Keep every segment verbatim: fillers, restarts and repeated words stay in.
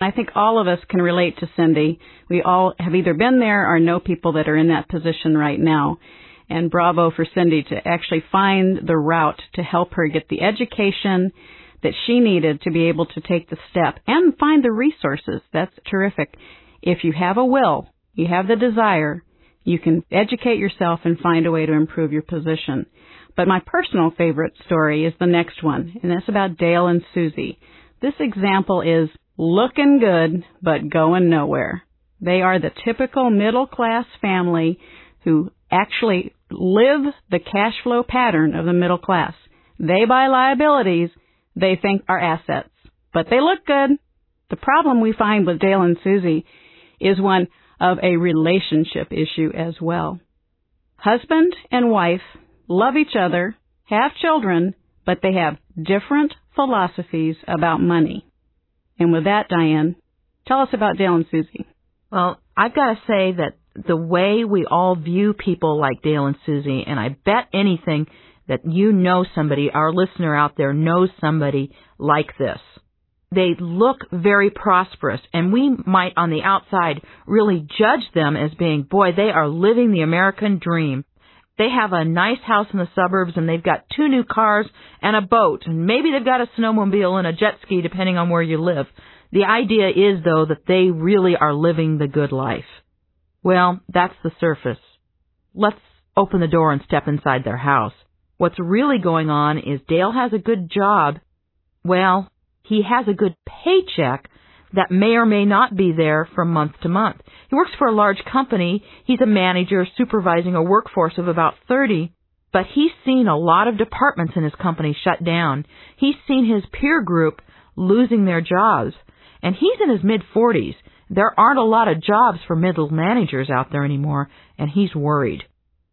I think all of us can relate to Cindy. We all have either been there or know people that are in that position right now. And bravo for Cindy to actually find the route to help her get the education that she needed to be able to take the step and find the resources. That's terrific. If you have a will, you have the desire, you can educate yourself and find a way to improve your position. But my personal favorite story is the next one, and that's about Dale and Susie. This example is looking good, but going nowhere. They are the typical middle-class family who actually live the cash flow pattern of the middle class. They buy liabilities they think are assets, but they look good. The problem we find with Dale and Susie is one of a relationship issue as well. Husband and wife love each other, have children, but they have different philosophies about money. And with that, Diane, tell us about Dale and Susie. Well, I've got to say that the way we all view people like Dale and Susie, and I bet anything that you know somebody, our listener out there knows somebody like this. They look very prosperous, and we might on the outside really judge them as being, boy, they are living the American dream. They have a nice house in the suburbs, and they've got two new cars and a boat, and maybe they've got a snowmobile and a jet ski, depending on where you live. The idea is, though, that they really are living the good life. Well, that's the surface. Let's open the door and step inside their house. What's really going on is Dale has a good job. Well, he has a good paycheck that may or may not be there from month to month. He works for a large company. He's a manager supervising a workforce of about thirty, but he's seen a lot of departments in his company shut down. He's seen his peer group losing their jobs, and he's in his mid-forties. There aren't a lot of jobs for middle managers out there anymore, and he's worried.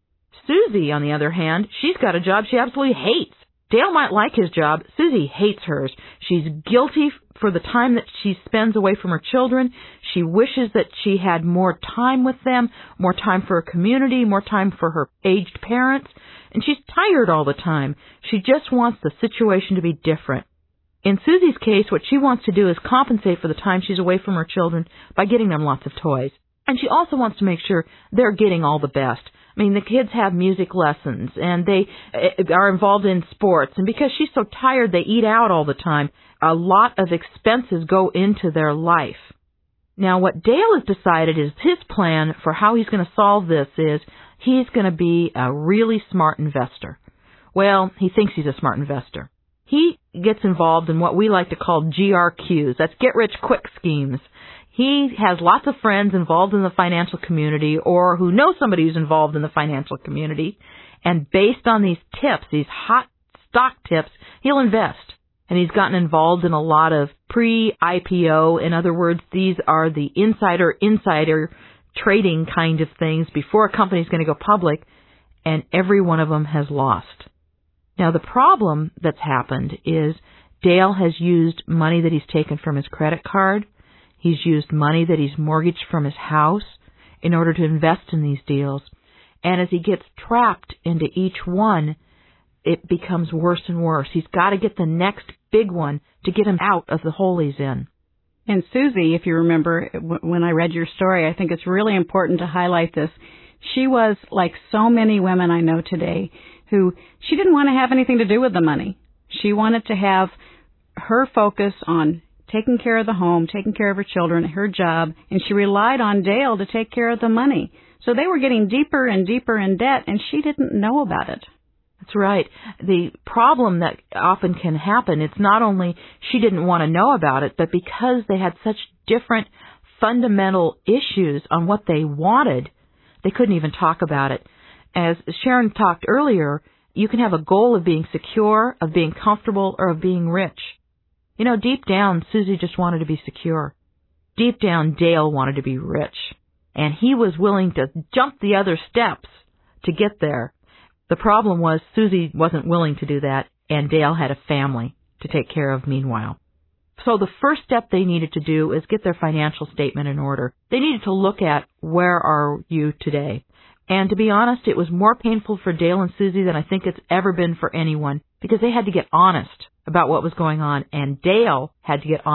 Susie, on the other hand, she's got a job she absolutely hates. Dale might like his job. Susie hates hers. She's guilty for the time that she spends away from her children. She wishes that she had more time with them, more time for her community, more time for her aged parents. And she's tired all the time. She just wants the situation to be different. In Susie's case, what she wants to do is compensate for the time she's away from her children by getting them lots of toys. And she also wants to make sure they're getting all the best. I mean, the kids have music lessons, and they are involved in sports. And because she's so tired, they eat out all the time. A lot of expenses go into their life. Now, what Dale has decided is his plan for how he's going to solve this is he's going to be a really smart investor. Well, he thinks he's a smart investor. He gets involved in what we like to call G R Qs. That's get-rich-quick schemes. He has lots of friends involved in the financial community or who know somebody who's involved in the financial community. And based on these tips, these hot stock tips, he'll invest. And he's gotten involved in a lot of pre-I P O. In other words, these are the insider-insider trading kind of things before a company's going to go public. And every one of them has lost. Now, the problem that's happened is Dale has used money that he's taken from his credit card. He's used money that he's mortgaged from his house in order to invest in these deals. And as he gets trapped into each one, it becomes worse and worse. He's got to get the next big one to get him out of the hole he's in. And Susie, if you remember, when I read your story, I think it's really important to highlight this. She was like so many women I know today who she didn't want to have anything to do with the money. She wanted to have her focus on taking care of the home, taking care of her children, her job, and she relied on Dale to take care of the money. So they were getting deeper and deeper in debt, and she didn't know about it. That's right. The problem that often can happen, it's not only she didn't want to know about it, but because they had such different fundamental issues on what they wanted, they couldn't even talk about it. As Sharon talked earlier, you can have a goal of being secure, of being comfortable, or of being rich. You know, deep down, Susie just wanted to be secure. Deep down, Dale wanted to be rich. And he was willing to jump the other steps to get there. The problem was Susie wasn't willing to do that, and Dale had a family to take care of meanwhile. So the first step they needed to do is get their financial statement in order. They needed to look at where are you today. And to be honest, it was more painful for Dale and Susie than I think it's ever been for anyone, because they had to get honest about what was going on, and Dale had to get honest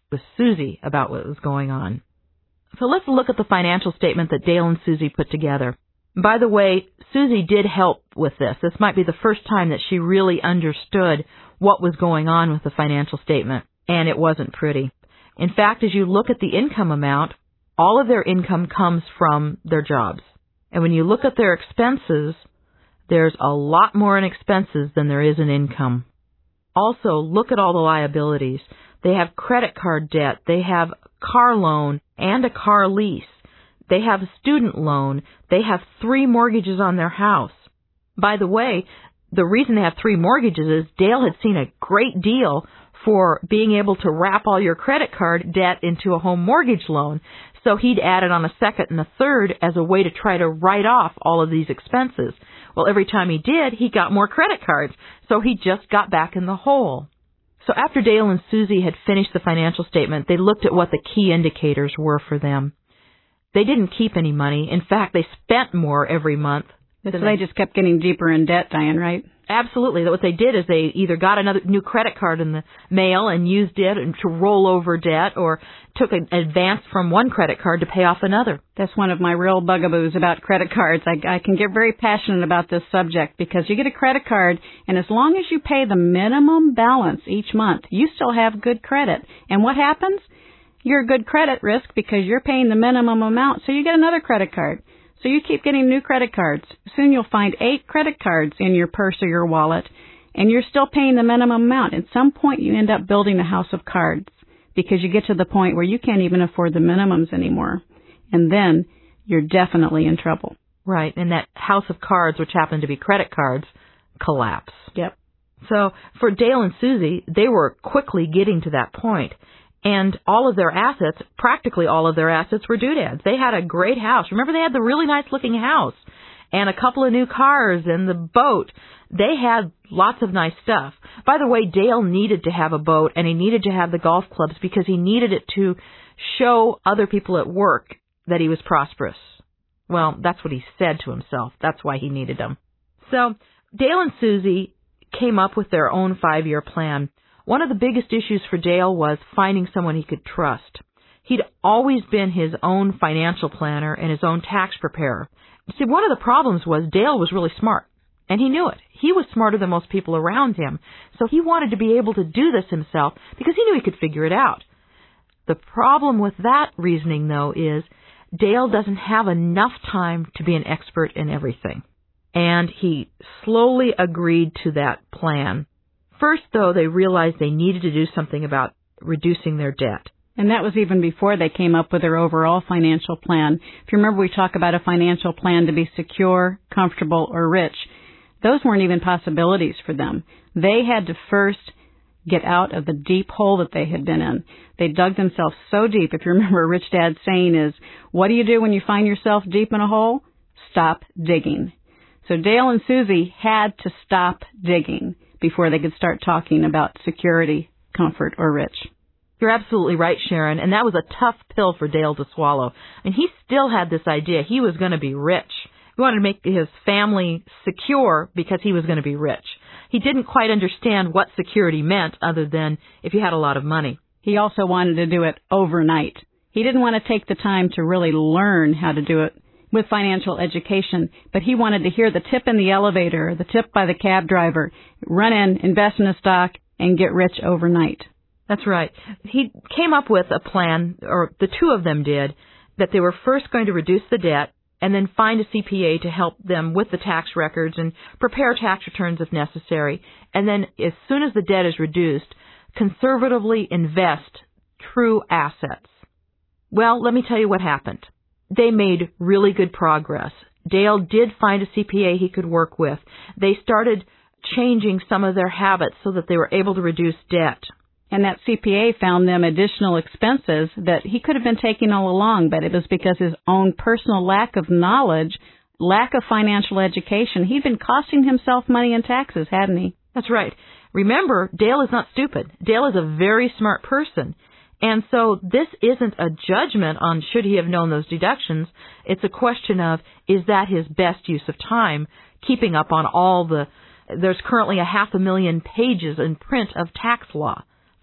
with Susie about what was going on. So let's look at the financial statement that Dale and Susie put together. By the way, Susie did help with this. This might be the first time that she really understood what was going on with the financial statement, and it wasn't pretty. In fact, as you look at the income amount, all of their income comes from their jobs. And when you look at their expenses, there's a lot more in expenses than there is in income. Also, look at all the liabilities. They have credit card debt, they have car loan and a car lease. They have a student loan. They have three mortgages on their house. By the way, the reason they have three mortgages is Dale had seen a great deal for being able to wrap all your credit card debt into a home mortgage loan. So he'd added on a second and a third as a way to try to write off all of these expenses. Well, every time he did, he got more credit cards. So he just got back in the hole. So after Dale and Susie had finished the financial statement, they looked at what the key indicators were for them. They didn't keep any money. In fact, they spent more every month. So they just kept getting deeper in debt, Diane, right? Absolutely. What they did is they either got another new credit card in the mail and used it to roll over debt, or took an advance from one credit card to pay off another. That's one of my real bugaboos about credit cards. I, I can get very passionate about this subject because you get a credit card, and as long as you pay the minimum balance each month, you still have good credit. And what happens? You're a good credit risk because you're paying the minimum amount, so you get another credit card. So you keep getting new credit cards. Soon you'll find eight credit cards in your purse or your wallet, and you're still paying the minimum amount. At some point, you end up building a house of cards because you get to the point where you can't even afford the minimums anymore. And then you're definitely in trouble. Right, and that house of cards, which happen to be credit cards, collapse. Yep. So for Dale and Susie, they were quickly getting to that point. And all of their assets, practically all of their assets, were doodads. They had a great house. Remember, they had the really nice-looking house and a couple of new cars and the boat. They had lots of nice stuff. By the way, Dale needed to have a boat, and he needed to have the golf clubs because he needed it to show other people at work that he was prosperous. Well, that's what he said to himself. That's why he needed them. So Dale and Susie came up with their own five-year plan. One of the biggest issues for Dale was finding someone he could trust. He'd always been his own financial planner and his own tax preparer. See, one of the problems was Dale was really smart, and he knew it. He was smarter than most people around him, so he wanted to be able to do this himself because he knew he could figure it out. The problem with that reasoning, though, is Dale doesn't have enough time to be an expert in everything. And he slowly agreed to that plan. First, though, they realized they needed to do something about reducing their debt. And that was even before they came up with their overall financial plan. If you remember, we talk about a financial plan to be secure, comfortable, or rich. Those weren't even possibilities for them. They had to first get out of the deep hole that they had been in. They dug themselves so deep. If you remember, Rich Dad's saying is, what do you do when you find yourself deep in a hole? Stop digging. So Dale and Susie had to stop digging before they could start talking about security, comfort, or rich. You're absolutely right, Sharon, and that was a tough pill for Dale to swallow. And he still had this idea he was going to be rich. He wanted to make his family secure because he was going to be rich. He didn't quite understand what security meant other than if you had a lot of money. He also wanted to do it overnight. He didn't want to take the time to really learn how to do it with financial education, but he wanted to hear the tip in the elevator, the tip by the cab driver, run in, invest in a stock, and get rich overnight. That's right. He came up with a plan, or the two of them did, that they were first going to reduce the debt and then find a C P A to help them with the tax records and prepare tax returns if necessary. And then as soon as the debt is reduced, conservatively invest true assets. Well, let me tell you what happened. They made really good progress. Dale did find a C P A he could work with. They started changing some of their habits so that they were able to reduce debt. And that C P A found them additional expenses that he could have been taking all along, but it was because his own personal lack of knowledge, lack of financial education. He'd been costing himself money in taxes, hadn't he? That's right. Remember, Dale is not stupid. Dale is a very smart person. And so this isn't a judgment on should he have known those deductions. It's a question of, is that his best use of time, keeping up on all the, there's currently a half a million pages in print of tax law.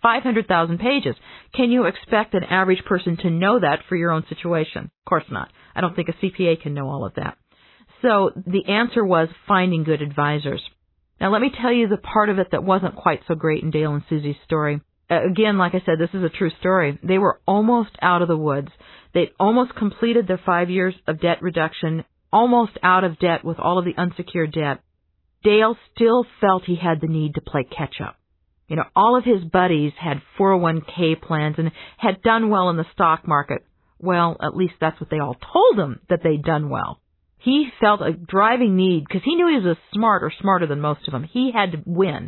five hundred thousand pages. Can you expect an average person to know that for your own situation? Of course not. I don't think a C P A can know all of that. So the answer was finding good advisors. Now let me tell you the part of it that wasn't quite so great in Dale and Susie's story. Uh, again, like I said, this is a true story. They were almost out of the woods. They'd almost completed their five years of debt reduction, almost out of debt with all of the unsecured debt. Dale still felt he had the need to play catch-up. You know, all of his buddies had four oh one k plans and had done well in the stock market. Well, at least that's what they all told him, that they'd done well. He felt a driving need, because he knew he was as smart or smarter than most of them. He had to win.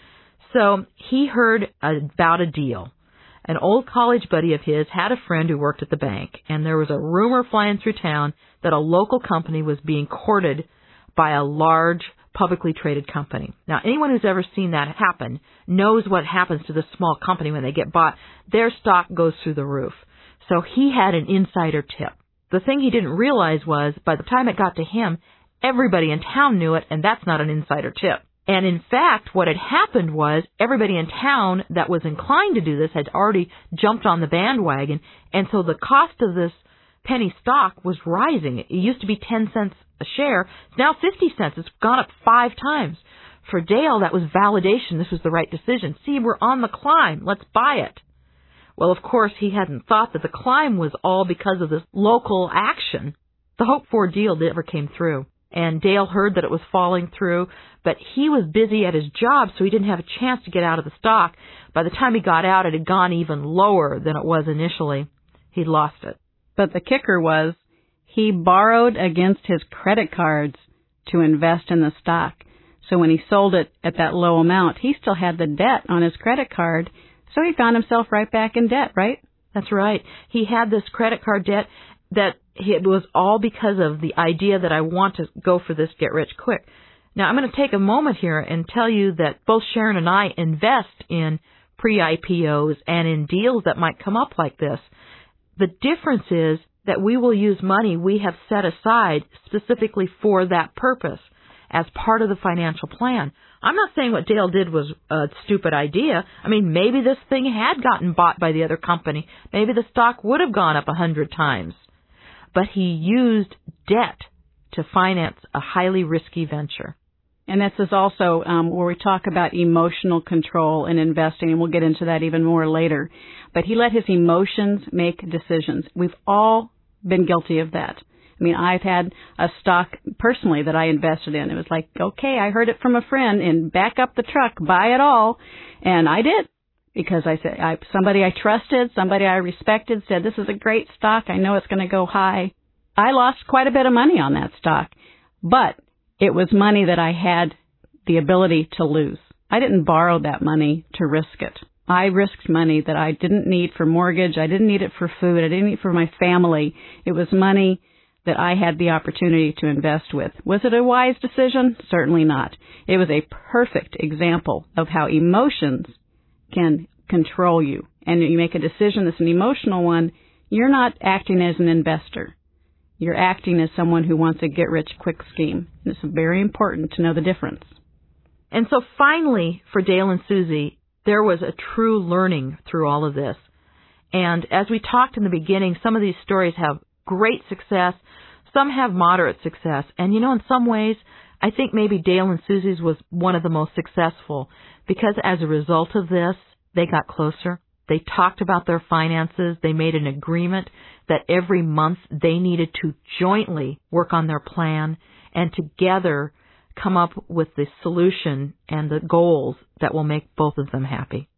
So he heard about a deal. An old college buddy of his had a friend who worked at the bank, and there was a rumor flying through town that a local company was being courted by a large publicly traded company. Now, anyone who's ever seen that happen knows what happens to the small company when they get bought. Their stock goes through the roof. So he had an insider tip. The thing he didn't realize was, by the time it got to him, everybody in town knew it, and that's not an insider tip. And in fact, what had happened was everybody in town that was inclined to do this had already jumped on the bandwagon, and so the cost of this penny stock was rising. It used to be ten cents a share. It's now fifty cents. It's gone up five times. For Dale, that was validation. This was the right decision. See, we're on the climb. Let's buy it. Well, of course, he hadn't thought that the climb was all because of this local action. The hoped-for deal never came through, and Dale heard that it was falling through, but he was busy at his job, so he didn't have a chance to get out of the stock. By the time he got out, it had gone even lower than it was initially. He'd lost it. But the kicker was he borrowed against his credit cards to invest in the stock. So when he sold it at that low amount, he still had the debt on his credit card. So he found himself right back in debt, right? That's right. He had this credit card debt that it was all because of the idea that I want to go for this get rich quick. Now, I'm going to take a moment here and tell you that both Sharon and I invest in pre-I P Os and in deals that might come up like this. The difference is that we will use money we have set aside specifically for that purpose as part of the financial plan. I'm not saying what Dale did was a stupid idea. I mean, maybe this thing had gotten bought by the other company. Maybe the stock would have gone up a hundred times. But he used debt to finance a highly risky venture. And this is also um, where we talk about emotional control in investing, and we'll get into that even more later. But he let his emotions make decisions. We've all been guilty of that. I mean, I've had a stock personally that I invested in. It was like, okay, I heard it from a friend, and back up the truck, buy it all. And I did, because I said I, somebody I trusted, somebody I respected said, this is a great stock. I know it's going to go high. I lost quite a bit of money on that stock, but it was money that I had the ability to lose. I didn't borrow that money to risk it. I risked money that I didn't need for mortgage. I didn't need it for food. I didn't need it for my family. It was money that I had the opportunity to invest with. Was it a wise decision? Certainly not. It was a perfect example of how emotions can control you. And you make a decision that's an emotional one, you're not acting as an investor. You're acting as someone who wants a get-rich-quick scheme. It's very important to know the difference. And so finally, for Dale and Susie, there was a true learning through all of this. And as we talked in the beginning, some of these stories have great success. Some have moderate success. And, you know, in some ways, I think maybe Dale and Susie's was one of the most successful, because as a result of this, they got closer. They talked about their finances. They made an agreement that every month they needed to jointly work on their plan and together come up with the solution and the goals that will make both of them happy.